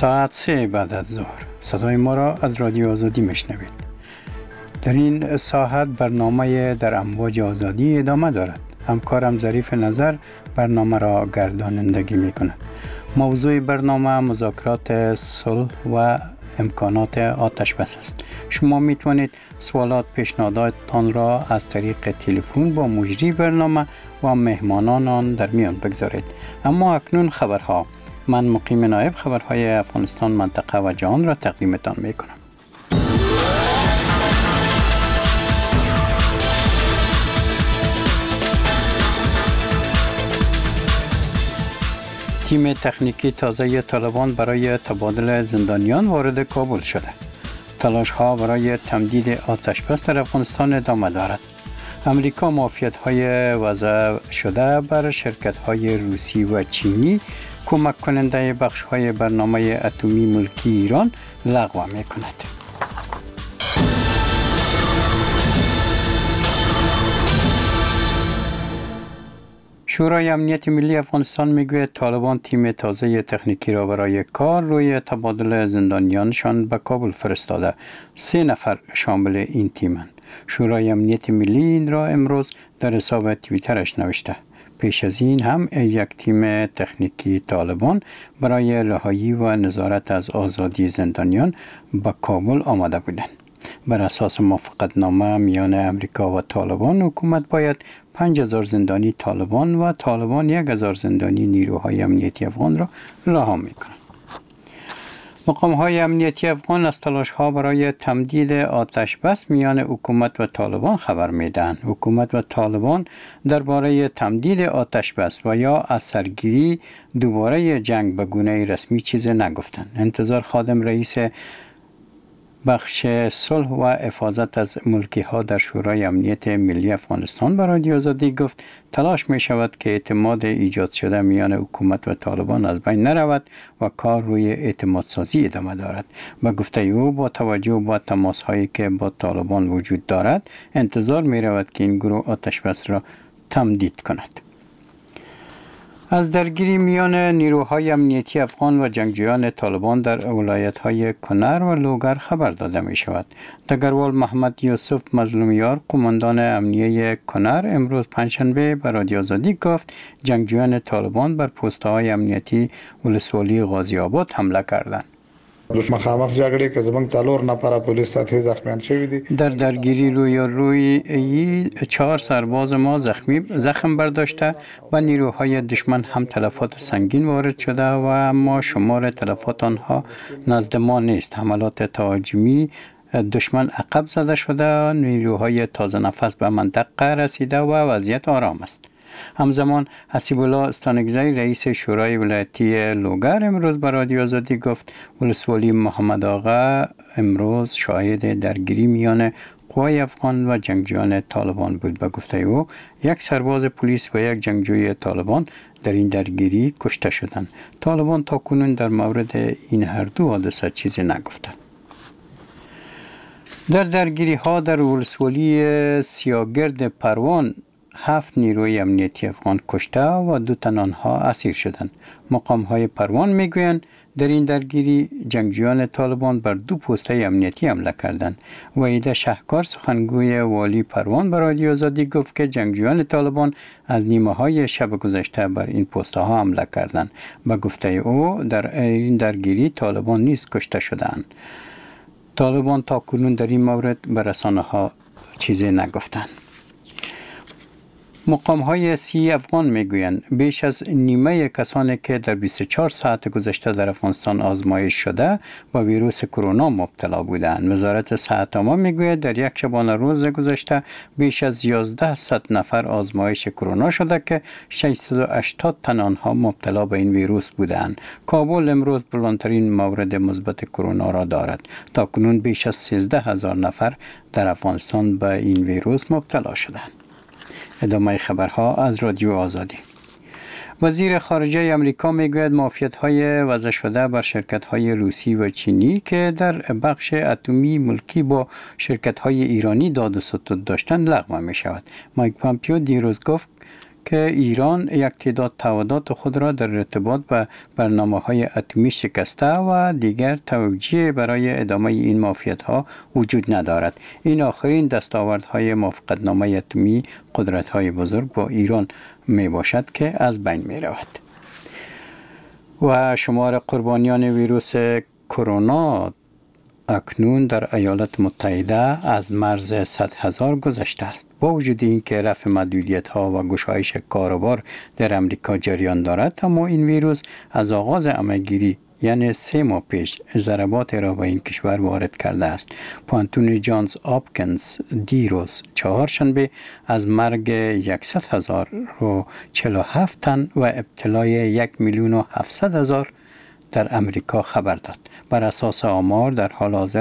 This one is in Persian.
ساعت 3 بعد از ظهر صدای ما را از رادیو آزادی میشنوید. در این ساعت برنامه در امواج آزادی ادامه دارد. همکارم ظریف نظر برنامه را گردانندگی می کند. موضوع برنامه مذاکرات صلح و امکانات آتش بس است. شما می توانید سوالات پیشنهاداتتان را از طریق تلفن با مجری برنامه و مهمانان آن در میان بگذارید. اما اکنون خبرها. من مقیم نایب خبرهای افغانستان منطقه و جهان را تقدیمتان می کنم. تیم تکنیکی تازه طالبان برای تبادل زندانیان وارد کابل شده. تلاش ها برای تمدید آتش بس در افغانستان ادامه دارد. امریکا معافیت‌های وضع شده بر شرکت‌های روسی و چینی کمک کننده بخش‌های برنامه اتمی ملکی ایران لغو می‌کند. شورای امنیت ملی افغانستان میگوید طالبان تیم تازه تکنیکی را برای کار روی تبادل زندانیانشان به کابل فرستاده. 3 نفر شامل این تیمند. شورای امنیت ملی این را امروز در حساب توییترش نوشته. پیش از این هم یک تیم تکنیکی طالبان برای رهایی و نظارت از آزادی زندانیان به کابل آمده بودند. بر اساس موافقتنامه میان امریکا و طالبان، حکومت باید 5000 زندانی طالبان و طالبان 1000 زندانی نیروهای امنیتی افغان را رها می‌کنند. مقام‌های امنیتی افغان از تلاش‌ها برای تمدید آتش بس میان حکومت و طالبان خبر می‌دهند. حکومت و طالبان درباره تمدید آتش بس و یا از سرگیری دوباره جنگ به گونه رسمی چیزی نگفتند. انتظار خادم رئیس بخش صلح و حفاظت از ملکی ها در شورای امنیت ملی افغانستان به رادیو آزادی گفت تلاش می شود که اعتماد ایجاد شده میان حکومت و طالبان از بین نرود و کار روی اعتماد سازی ادامه دارد. به گفته او با توجه به تماس هایی که با طالبان وجود دارد انتظار می رود که این گروه آتش بس را تمدید کند. از درگیری میان نیروهای امنیتی افغان و جنگجویان طالبان در ولایت‌های کنر و لوگر خبر داده می شود. دگروال محمد یوسف مظلومیار قماندان امنیه کنر امروز پنجشنبه به رادیو آزادی گفت جنگجویان طالبان بر پست‌های امنیتی ولسوالی غازی آباد حمله کردند. مخامخ جګړې کې زمونږ 4 نفر پولیس ساتي زخمیان شوي دي. در درگیری روی 4 سرباز ما زخم برداشته و نیروهای دشمن هم تلفات سنگین وارد شده و اما شمار تلفات آنها نزد ما نیست. حملات تهاجمی دشمن عقب زده شده، نیروهای تازه نفس به منطقه رسیده و وضعیت آرام است. همزمان حسیب الله استانگزی رئیس شورای ولایتی لوگر امروز به رادیو آزادی گفت ولسوالی محمد آقا امروز شاهد درگیری میان قوای افغان و جنگجویان طالبان بود. به گفته او 1 سرباز پلیس و 1 جنگجوی طالبان در این درگیری کشته شدند. طالبان تا کنون در مورد این هر دو حادثه چیزی نگفتند. در درگیری ها در ولسوالی سیاگرد پروان 7 نیروی امنیتی افغان کشته و 2 تن آنها اسیر شدند. مقام‌های پروان میگویند در این درگیری جنگجویان طالبان بر 2 پست‌های امنیتی حمله کردند. وحید شهکار سخنگوی والی پروان به رادیو آزادی گفت که جنگجویان طالبان از نیمه‌های شب گذشته بر این پست‌ها حمله کردند. به گفته او در این درگیری طالبان نیز کشته شدند. طالبان تا کنون در این مورد به رسانه‌ها چیزی نگفتند. مقام‌های سی افغان میگویند بیش از نیمه کسانی که در 24 ساعت گذشته در افغانستان آزمایش شده با ویروس کرونا مبتلا بودند. وزارت صحت عامه میگوید در یک شبانه روز گذشته بیش از 1100 نفر آزمایش کرونا شده که 680 تن آنها مبتلا به این ویروس بودند. کابل امروز بلندترین مورد مثبت کرونا را دارد. تاکنون بیش از 13000 نفر در افغانستان به این ویروس مبتلا شدند. ادامه خبرها از رادیو آزادی. وزیر خارجه امریکا میگوید معافیت‌های وضع شده بر شرکت‌های روسی و چینی که در بخش اتمی ملکی با شرکت‌های ایرانی داد و ستد داشتند لغو می‌شود. مایک پامپیو دیروز گفت که ایران یک تعداد توادات خود را در ارتباط به برنامه‌های اتمی شکسته و دیگر توجیه برای ادامه این معافیت‌ها وجود ندارد. این آخرین دستاوردهای موافقتنامه اتمی قدرت‌های بزرگ با ایران می باشد که از بین می رود. و شمار قربانیان ویروس کرونا اکنون در ایالات متحده از مرز 100,000 گذشته است. با وجود اینکه رفع محدودیت‌ها و گشایش کاروبار در امریکا جریان دارد، اما این ویروس از آغاز عمه‌گیری یعنی 3 ماه پیش ضربات را به این کشور وارد کرده است. پوانتون جانز آپکنز دیروز چهارشنبه از مرگ 100,047 تن و ابتلای 1,700,000 در امریکا خبر داد. بر اساس آمار در حال حاضر